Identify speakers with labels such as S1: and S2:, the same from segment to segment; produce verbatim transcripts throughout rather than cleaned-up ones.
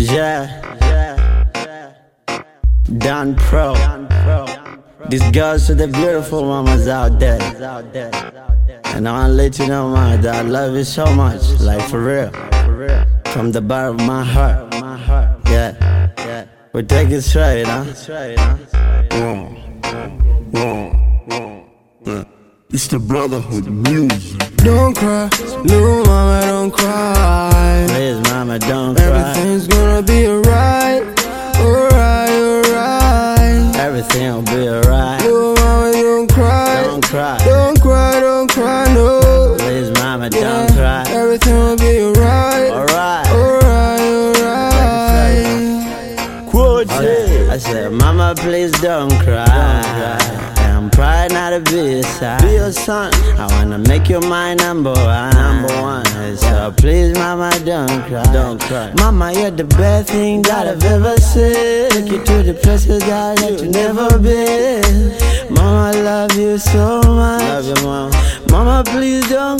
S1: Yeah, Don Pro. This goes to the beautiful mamas out there. And I wanna let you know, mama, that I love you so much. Like for real. From the bottom of my heart. Yeah. We take it straight, huh?
S2: It's the brotherhood music.
S3: Don't cry, little mama, don't cry.
S1: Please, mama, don't cry.
S3: Everything's gonna be alright, alright, alright.
S1: Everything will be alright.
S3: Little mama, don't cry,
S1: Don't cry.
S3: don't cry, don't cry, no.
S1: Please, mama,
S3: Yeah,
S1: don't cry.
S3: everything will be alright,
S1: Alright.
S3: alright, alright.
S1: Quote it. I said, mama, please don't cry. I'm proud not to be your son. Be your son. I wanna make you my number one. Number one. So please, mama, don't cry. Don't cry. Mama, you're the best thing that I've ever seen. Take you to the places that you never been. Mama, I love you so much. Love you, mama. Mama, please don't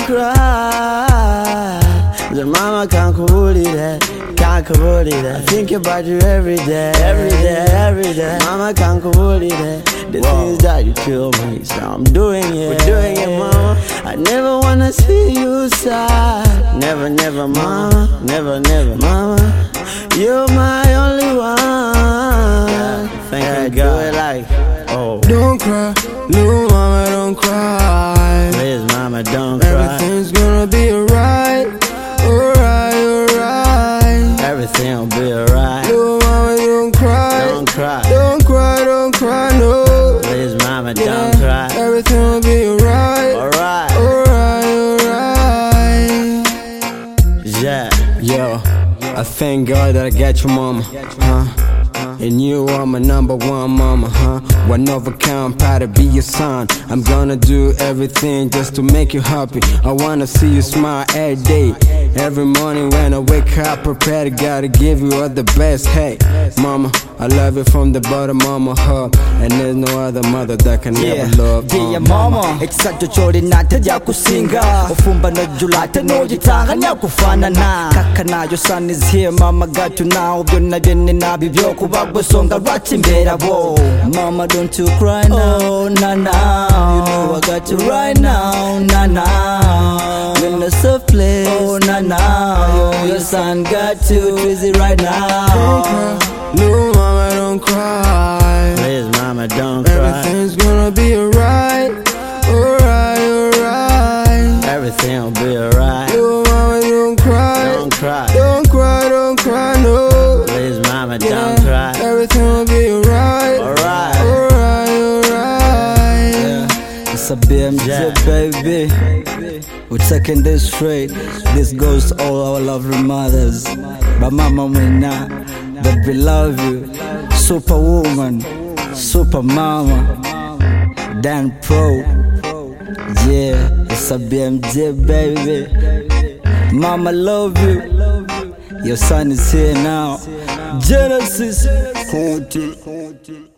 S1: cry. The mama can't kabuli that. Can't kabuli that. I think about you every day. Every day, every day. Mama can't kabuli that. The Whoa. Things that you kill me, so I'm doing it. We're doing it, mama. I never wanna see you sad. Never, never, mama. Never, never, mama. You're my only one. Yeah, thank yeah, you, God. Do it like, oh.
S3: Don't cry, little mama, don't cry.
S1: Please, mama, don't cry.
S3: Everything's gonna be alright, alright, alright.
S1: Everything will be alright.
S3: Little mama, don't cry,
S1: Don't cry.
S3: don't cry, don't cry, no.
S1: Please, mama,
S3: Yeah,
S1: don't cry.
S3: everything will be alright,
S1: Alright.
S3: alright, alright.
S1: Yeah.
S3: Yo, I thank God that I got you, mama, huh? And you are my number one, mama, huh? One of a kind, proud to be your son. I'm gonna do everything just to make you happy. I wanna see you smile every day. Every morning when I wake up, prepared, gotta give you all the best. Hey, mama, I love you from the bottom of my heart. And there's no other mother that can
S4: Yeah,
S3: never love
S4: dear
S3: uh,
S4: mama, exacto chori nata ya kusinga. Ofumba no julata no jitanga nya kufana na. Kakana your son is here, mama got you now. Byonna byenne nabi byoku bagwe songa rati mbera bo. Mama don't you cry now, oh, na na. You know I got you right now, na na. When the soft place, oh na na. Your son got you busy right now.
S3: Don't cry, little mama, don't cry.
S1: Please, mama, don't cry.
S3: Everything's gonna be alright, alright, alright.
S1: Everything will be alright.
S3: Little mama, don't cry,
S1: Don't cry.
S3: don't cry, don't cry, no.
S1: Please, mama,
S3: Yeah,
S1: don't cry.
S3: everything will be alright,
S1: Alright.
S3: alright, alright.
S4: Yeah, it's a B M J,
S1: Yeah.
S4: baby. We're taking this straight. This goes to all our lovely mothers. But mama, we not. But we love you. Superwoman, super mama. Dan Pro. Yeah, it's a B M J, baby. Mama, love you. Your son is here now. Genesis.
S2: Content.